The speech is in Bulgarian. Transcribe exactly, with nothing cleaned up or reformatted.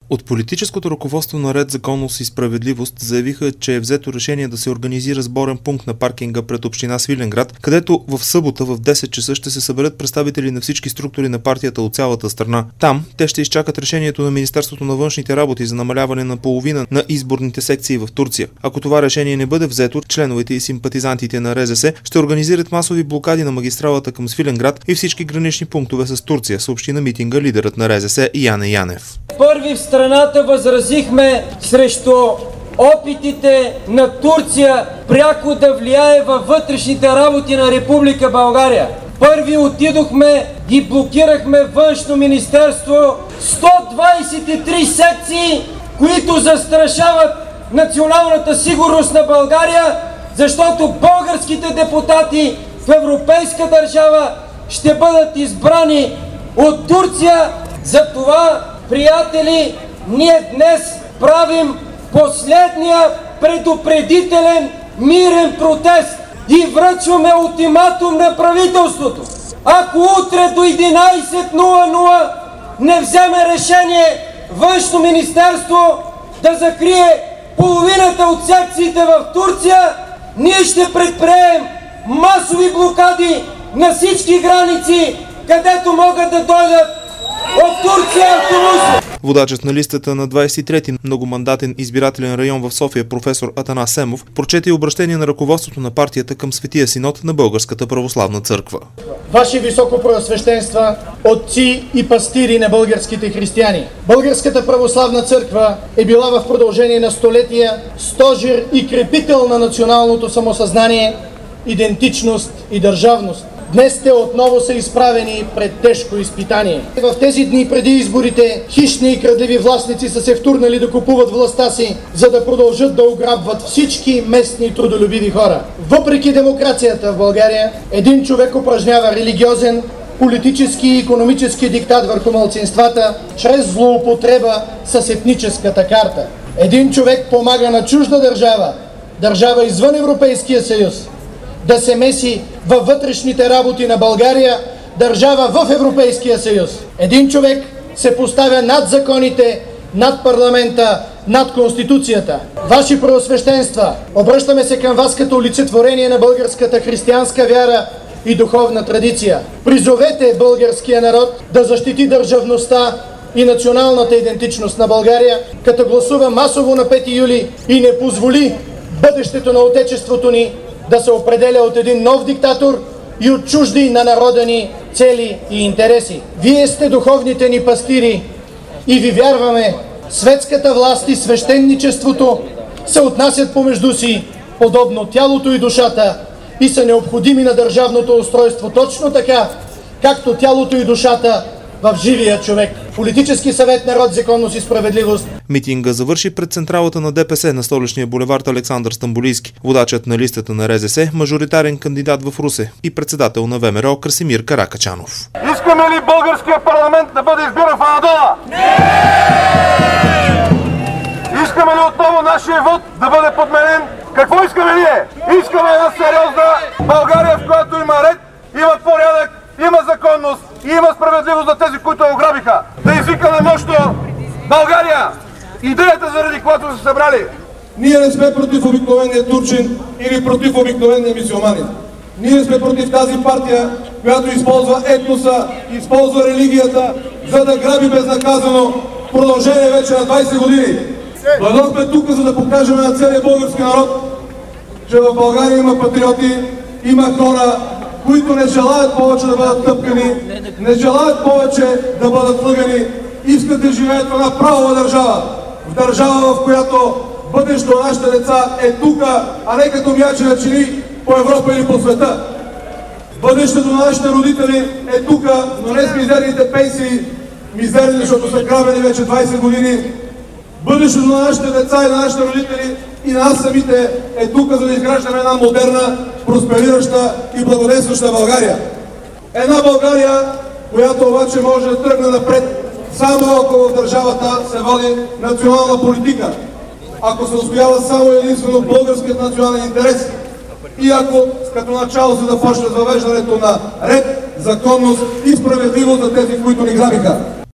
От политическото ръководство на Ред, законност и справедливост заявиха, че е взето решение да се организира сборен пункт на паркинга пред община Свиленград, където в събота в десет часа ще се съберат представители на всички структури на партията от цялата страна. Там те ще изчакат решението на Министерството на външните работи за намаляване на половина на изборните секции в Турция. Ако това решение не бъде взето, членовете и симпатизантите на РЗС ще организират масови блокади на магистралата към Свиленград и всички гранични пунктове с Турция, съобщи на митинга лидерът на РЗС Яне Янев. Първи в страната възразихме срещу опитите на Турция пряко да влияе във вътрешните работи на Република България. Първи отидохме и блокирахме Външно министерство, сто двадесет и три секции, които застрашават националната сигурност на България, защото българските депутати в европейска държава ще бъдат избрани от Турция. Затова, приятели, ние днес правим последния предупредителен мирен протест и връчваме ултиматум на правителството. Ако утре до единадесет нула нула не вземе решение Външно министерство да закрие половината от секциите в Турция, ние ще предприемем масови блокади на всички граници, където могат да дойдат от Турция автобуси. Водачът на листата на двадесет и трети многомандатен избирателен район в София професор Атанас Семов прочете обращение на ръководството на партията към Светия Синод на Българската православна църква. Ваши високопреосвещенства, отци и пастири на българските християни, Българската православна църква е била в продължение на столетия стожер и крепител на националното самосъзнание, идентичност и държавност. Днес те отново са изправени пред тежко изпитание. В тези дни преди изборите хищни и крадливи властници са се втурнали да купуват властта си, за да продължат да ограбват всички местни трудолюбиви хора. Въпреки демокрацията в България, един човек упражнява религиозен, политически и икономически диктат върху малцинствата чрез злоупотреба с етническата карта. Един човек помага на чужда държава, държава извън Европейския съюз, да се меси във вътрешните работи на България, държава в Европейския съюз. Един човек се поставя над законите, над парламента, над Конституцията. Ваши преосвещенства, обръщаме се към вас като олицетворение на българската християнска вяра и духовна традиция. Призовете българския народ да защити държавността и националната идентичност на България, като гласува масово на пети юли и не позволи бъдещето на отечеството ни да се определя от един нов диктатор и от чужди на народа ни цели и интереси. Вие сте духовните ни пастири и ви вярваме, светската власт и свещеничеството се отнасят помежду си подобно тялото и душата и са необходими на държавното устройство точно така, както тялото и душата в живия човек. Политически съвет Народ, законност и справедливост. Митинга завърши пред централата на ДПС на столичния булевард Александър Стамболийски. Водачът на листата на РЗС, мажоритарен кандидат в Русе и председател на ВМРО Красимир Каракачанов. Искаме ли българския парламент да бъде избиран в Анадола? Не! Искаме ли отново нашия вод да бъде подменен? Какво искаме ние? Искаме една сериозна България, в която има ред, има порядък, има законност и има справедливост за тези, които я ограбиха. Да извикаме мощно България! Идеята, заради която са събрали. Ние не сме против обикновения турчин или против обикновения мюсюлманин. Ние сме против тази партия, която използва етноса, използва религията, за да граби безнаказано в продължение вече на двадесет години. Дойдохме тук, за да покажем на целия български народ, че в България има патриоти, има хора, които не желаят повече да бъдат тъпкани, не желаят повече да бъдат лъгани, искат да живеят в една правова държава. В държава, в която бъдещето на нашите деца е тук, а не като мяче на чини по Европа или по света. Бъдещето на нашите родители е тук, но не с мизерните пенсии, мизерни, защото са грабени вече двадесет години. Бъдещето на нашите деца и на нашите родители и на нас самите е тук, за да изграждаме една модерна, просперираща и благодействаща България. Една България, която обаче може да тръгне напред, само ако в държавата се води национална политика. Ако се устоява само единствено българският национален интерес и ако като начало се започне с въвеждането на ред, законност и справедливост за тези, които ни грабиха.